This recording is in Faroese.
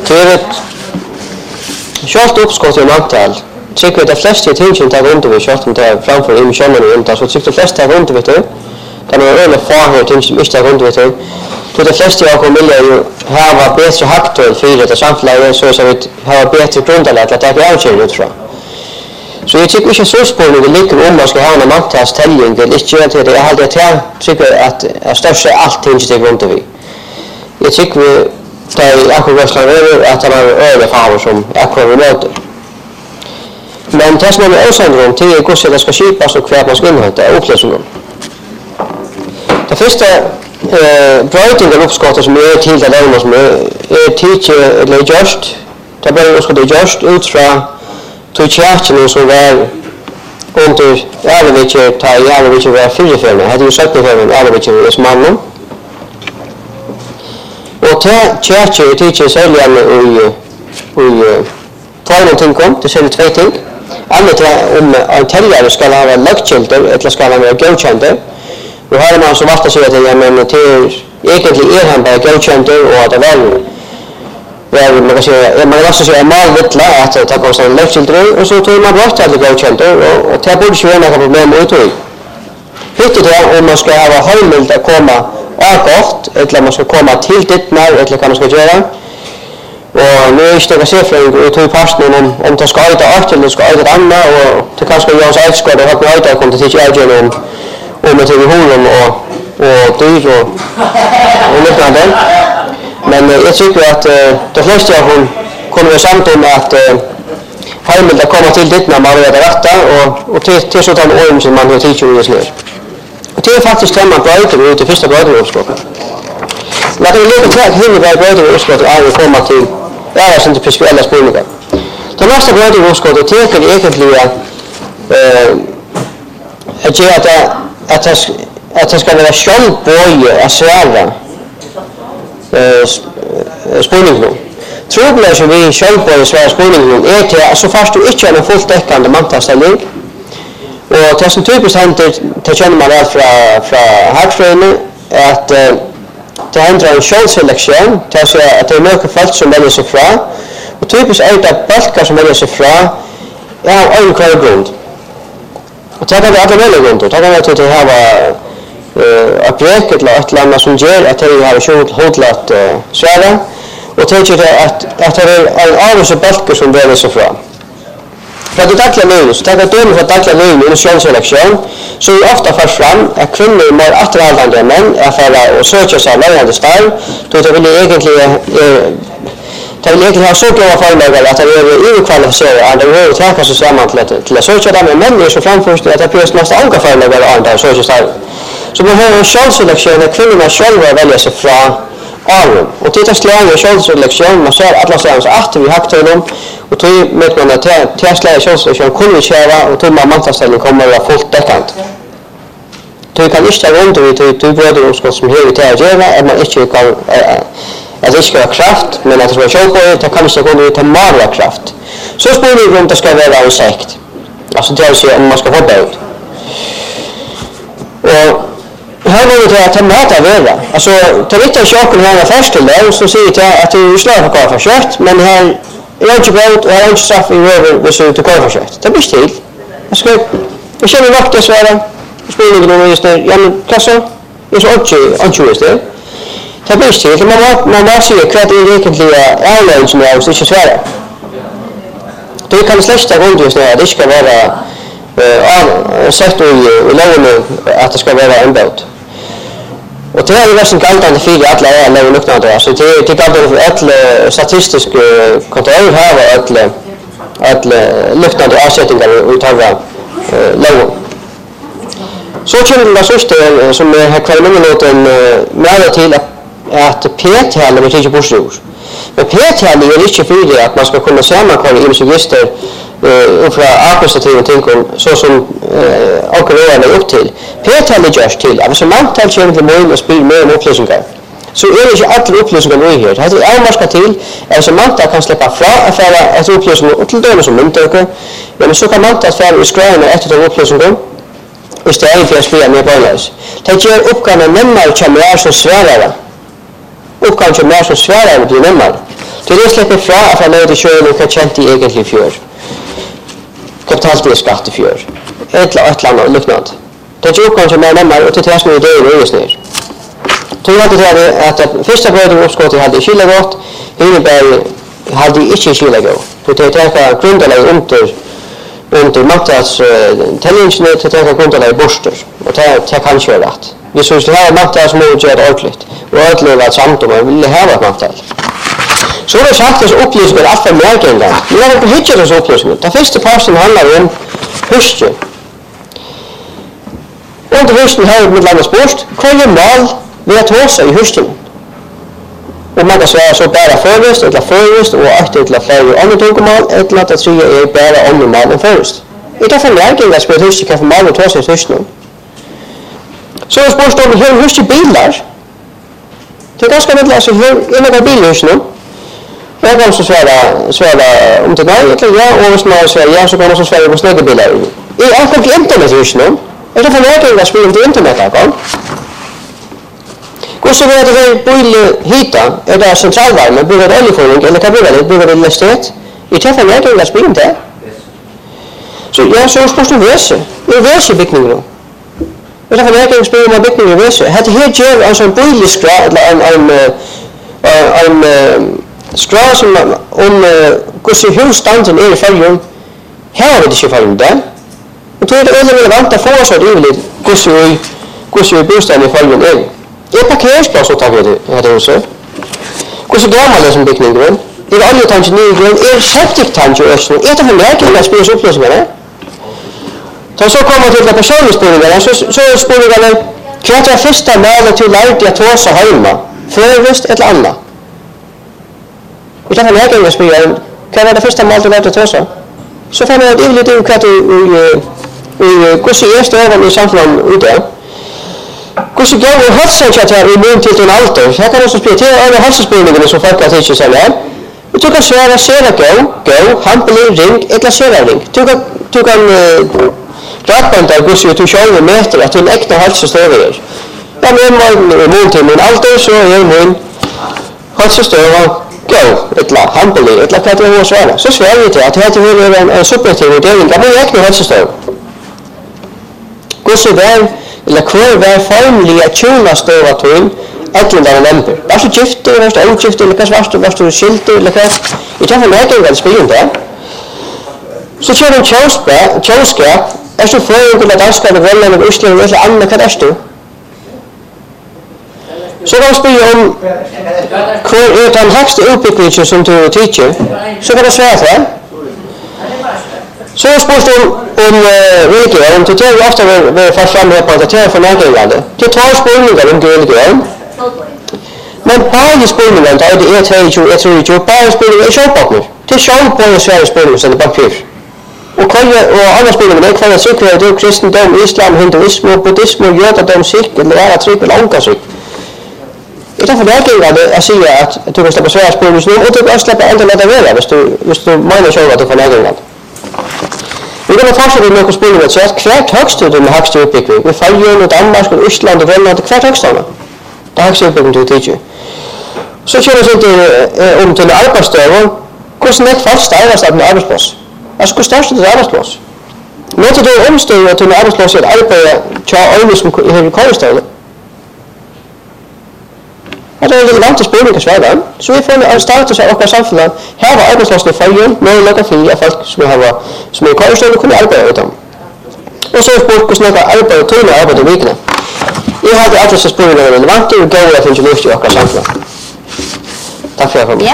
Kjalt uppskott i mantal. Tycker att de flesta tingen tar runt över kjalt om det framför emissionen och inte så tycker de flesta tar runt över det. Kan det öle farhågor ting som inte tar runt över det. Då de flesta jag kommer ju ha bättre haktor för det samtidigt så vi har bättre grundläggande att ta avgörande utifrån. Så jag tycker inte så spårning det ligger om man ska ha en mantas täljning eller inte att det hade jag tycker att största allting till runt över. Jag tycker det är akkurat att det är öle farhågor som akkurat möter. Men det som är osändrom till hur det ska skipas och vad man ska inhämta upplösningen. Det första brötningen uppskottet som är till det där som är teach eller just det börjar också det just ut från till kyrkan som var under Arviche ta Arviche var fyra hade ju sagt det här Arviche är mannen. Och till kyrkan teacher säljan i två ting kom det säger två ting. Annat om en täljare ska ha lagkilter eller ska han vara godkända. Och här man så vart att säga att men till egentligen han bara godkända och att det var man kan säga man måste säga mal vittla att ta på sig lagkilter och så tog man bort att godkända och det borde ju vara några problem med det. Hittills det om man ska ha höjmilt att komma akort eller man ska komma till det när eller kan man ska göra. Och nu är det så för att ta passen om det ska ut att eller ska ut att andra och det kanske göra så att ska det ha något att komma till igen om med telefonen och dyr och liknande. Men jag tycker att de flesta av hon kommer samt om att hemligt komma till dit när man är rätta och till sådant ord som man har teacher just nu. Och det är faktiskt det man pratar ut i första brödropskottet. När det ligger till att hinna brödropskottet är att komma till är sånt principiella spårningar. Det nästa brödropskottet tycker egentligen att det ska vara självboj att svära spårningen. Trobler som vi självboj att svära spårningen är till så fast du inte har en fullt täckande mantalsställning. Och det som typiskt händer det känner man allt från hackfröjning att det händer en självselektion till att säga att det är mycket folk som väljer sig från. Och typiskt är det balkar som väljer sig från av en kvar grund. Och det kan vi alla välja grunder. Det kan vi att det här var ett brek eller ett land som gör att det har självt hållat svära. Och det är att det är en avgörande balkar som väljer sig från. För att det dagliga livet, så tar jag dömer för att dagliga livet i självselektion så är ofta för fram att kvinnor mer attrahaldande än män är för att söka sig av lärande starv. Då det vill egentligen ha så grova förmågor att det är överkvalificerade att det behöver täcka sig samman till att söka dem. Men män är så framförst att det behövs nästan andra förmågor att det söka starv. Så man har en självselektion där kvinnorna själva väljer sig från arven. Och tittar slänger självselektion, man ser alla slänger att vi hackar dem. Och då vet man att till slänger självselektion kunde vi köra och till man mantalsställning kommer att vara fullt täckant. Då kan inte ha runt vid till brödropskott som hela till att göra att man inte kan att det ska vara kraft, men att det ska vara självboj, det kan inte gå ut till magra kraft. Så spår vi om det ska vara en sekt. Alltså det är om man ska hoppa ut. Och här var det att ta mat av över. Alltså, ta lite av tjocken här när först till det, och så säger jag att det är slag på kvar för kött, men här är inte bröd och här är inte straff i över hvis du till kvar för kött. Det blir till. Jag känner vakt att svära. Spelningen och just det. Ja, men kassa. Jag är så inte just det. Det blir till. Man bara säger kvart är egentligen ärlöjn som jag inte svära. Då kan det släckta runt just det. Det ska vara sett i loven att det ska vara en båt. Och det är ju nästan galtande för alla är luknande. Så det är galtande för alla statistisk kontroll här och alla luktande avsättningar utav loven. Så känner det sista som har kvalmenoten med till att PT-hallen betyder inte borstor. Men PT-hallen är inte för det att man ska kunna sammankolla register från administrativa ting så som alkoholen är upp till. PT-hallen görs till att som antal kommer till mål och spyr mer om upplysningar. Så är det inte alla upplysningar nu här. Det är avmarskat till att som antal kan släppa fra affära ett upplysningar och till dömer som myntöker. Men så kan man ta affära och skräna efter de upplysningar. Och det är inte att spela med barnlös. Det gör uppgången nämmer som är som svärare. Uppgången som är som svärare blir nämmer. Til det slipper fra at jeg nøyde kjølen hva kjent de egentlig fjør. Hva betalte jeg skatt i fjør. Et eller annet liknande. Det er ikke kanskje mer nemmere, og til det som er det i ned. Så jeg hadde til at første brødre oppskottet hadde ikke godt, innebærer hadde ikke skylda gå. Så til å ta grunderleg under Mattas tellingene til å ta grunderleg borster, og det kan ikke være rett. Hvis du har Mattas må du gjøre det ordentlig, og ordentlig var et samt om man ville ha et Mattas. Så er det sagt at opplysninger er alt for merkende. Men det er ikke hittet hos opplysninger. Den første parten handler om huske. Under husten har vi mitt landet spørst, hva er mål ved å ta seg i husten? Og man kan svare så bare forvist, eller forvist, og aktivt til flere andre tungemål, eller at det tre er bare andre mål enn forvist. I det for merkende at spørt huske hva for mål ved å ta seg i husten. Så er det spørst om her huske biler. Det er ganske middelig, altså her er noen bil i husten. Jeg kan så svare om til nei, eller ja, og hvis man svarer ja, så kan man så svare på sneggebiler. Jeg har kommet til internett i husen. Er det for merkende at spørt om til internett akkurat? Hvordan er det her bolig hita? Er det sentralvarme? Blir det oljeføring? Eller hva blir det? Blir det elektrisitet? I tilfelle merker jeg spiller det. Så ja, så spørs du vese. Det er vese bygninger. I tilfelle merker jeg spiller med bygninger vese. Hette her gjør en sånn bolig skra, eller en skra som hvordan husstanden er i følgen. Her har vi det ikke følgen det. Og det er det veldig relevant å få oss et ivelig hvordan bostaden i følgen er. Er parkeringsplass å ta ved dette huset? Hvordan gammel er som bygningen? Er det oljetanken nye grunn? Er det septiktanken i Østen? Er det for merkelig at spiller oppløsningene? Da så kommer til de personlige spørningene, så er spørningene hva er det første målet til å lære å ta seg hjemme? Førvist eller annet? Er det for merkelig at spiller hva er det første målet til å lære å ta seg? Så får man et ivelig hva hvordan er støven i samfunnet ute? Hvordan går det helsesøkjent her i munn til din alder? Her kan du også spille til alle helsespurningene som folk har tidligere selv her. Du kan svare sere gå, hampelig, ring, eller sere ring. Du kan rakbanda hvordan du selv meter at din ekne helsestøve er. Ja, men munn til min alder, så er min helsestøve gå, eller hampelig, eller hva det er å svare. Så svarer vi til at dette er en subjektiv vurdering av min ekne helsestøve. Hvordan eller hver var formelig at tjona støva tøyen etter den lemper. Var du gifte, var du ungifte, eller hva var du skilte, eller hva? I tilfelle merker jeg vel spiller det. Så kjører en kjønskap, er du føring til at danskene, velgerne, Østland, eller andre, hva er du? Så kan du spille om hva er den høyeste utbyggningen som du tidser, så kan du svare til det. Så er spørsmål om religion, det er ofte vi får frem her på at det er for nærgående. Det tar spørninger om religion. Men bare spørninger, da er det jeg tror ikke, bare spørninger er kjølpåkner. Det er kjølpåkner svære spørninger som det bare fyr. Og andre spørninger er hva er sikkerhet, kristendom, islam, hinduisme, buddhisme, jødedom, sikk, eller ære trygg, eller anka sikk. Det er for nærgående å si at du kan slippe svære spørninger nå, og du kan slippe enda lett å være hvis du mener selv at det er for nærgående. Vi kan fortsette med noen spørninger til at hvert høgstudie med høgste utbygging, med Følgen og Danmark og Østland og Grønland, hvert høgstudie. Det er høgste utbygging til tidlig. Så kjører vi om til arbeidsstøver, hvordan er folk stærkest av en arbeidsplass? Altså, hvor størst er det arbeidsplass? Måte du omstøver til en arbeidsplass er et arbeid til øyne som er i kårestøvlet. Det er relevante spørninger svare. Så vi får status av okkar samfunnet. Her var arbeidsplassen i Følgen, mulighet fri av folk som er i kårestøvlet kunne arbeide ut dem. Og så er spurt hvordan er arbeid og tøyne arbeid i vikene. Jeg har alltid spørninger relevante og gode at finne lyst i okkar samfunnet. Takk for at jeg kom.